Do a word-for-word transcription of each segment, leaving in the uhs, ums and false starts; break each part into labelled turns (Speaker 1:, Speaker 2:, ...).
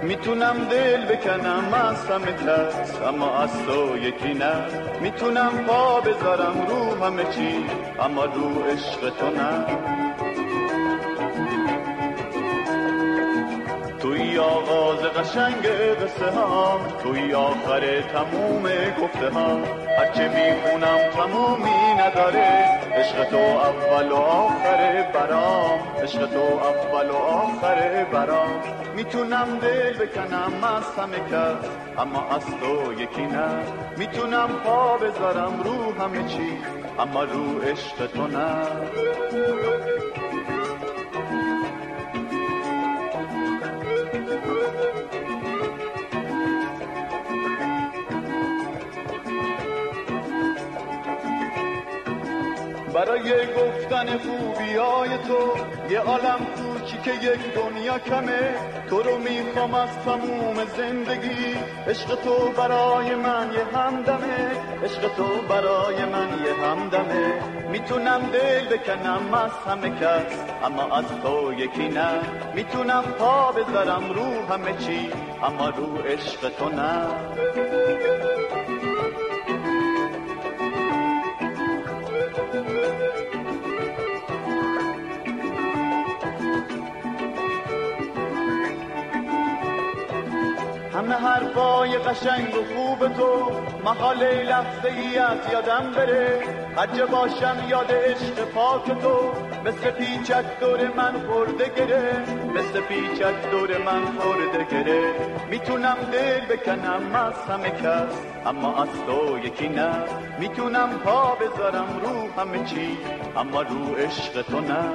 Speaker 1: میتونم دل بکنم از همه کس اما از تو یکی نه. میتونم پا بذارم رو همه چی اما رو عشق تو نه. توی آغاز قشنگ قصه ها، توی آخر تموم گفته ها. هرچه میخونم تمومی نداره، عشق تو اول و آخر برام، عشق تو اول و آخر برام. میتونم دل بکنم از همه کس اما از تو یکی نه. میتونم پا بذارم رو همه چی اما رو عشق تو نه. برای گفتن خوبیای تو یه عالم کوچیک یک دنیا کمه. تو رو میخوام از تموم زندگی، عشق تو برای من یه همدمه، عشق تو برای من یه همدمه. میتونم دل بکنم از همه کس اما از تو یکی نه. میتونم پا بذارم رو همه چی اما رو عشق تو نه. همه حرفای قشنگ و خوب تو محاله لحظه ای از یادم بره. هرجا باشم یاد عشق پاک تو، مثل پیچک دور من خورده گره، مثل پیچک دور من خورده گره. میتونم دل بکنم از همه کس اما از تو یکی نه. میتونم پا بذارم رو همه چی اما رو عشق تو نه.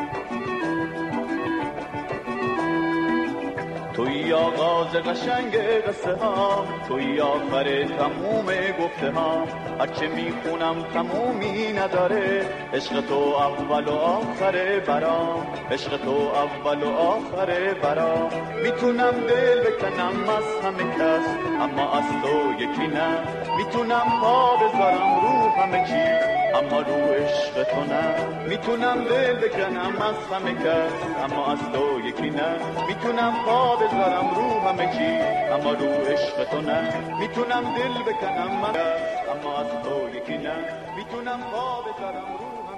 Speaker 1: توی آغاز قشنگ قصه ها، توی آخر تموم گفته ها. هرچه میخونم تمومی نداره، عشق تو اول و آخر برام، عشق تو اول و آخر برام. میتونم دل بکنم از همه کس اما از تو یکی نه. میتونم پا بذارم رو همه چی اما رو عشق تو نه. میتونم دل بکنم از همه کس اما از تو یکی نه. میتونم پا بذارم رو همه چی اما رو عشق تو نه. میتونم دل بکنم من اما از تو یکی نه. میتونم پا بذارم رو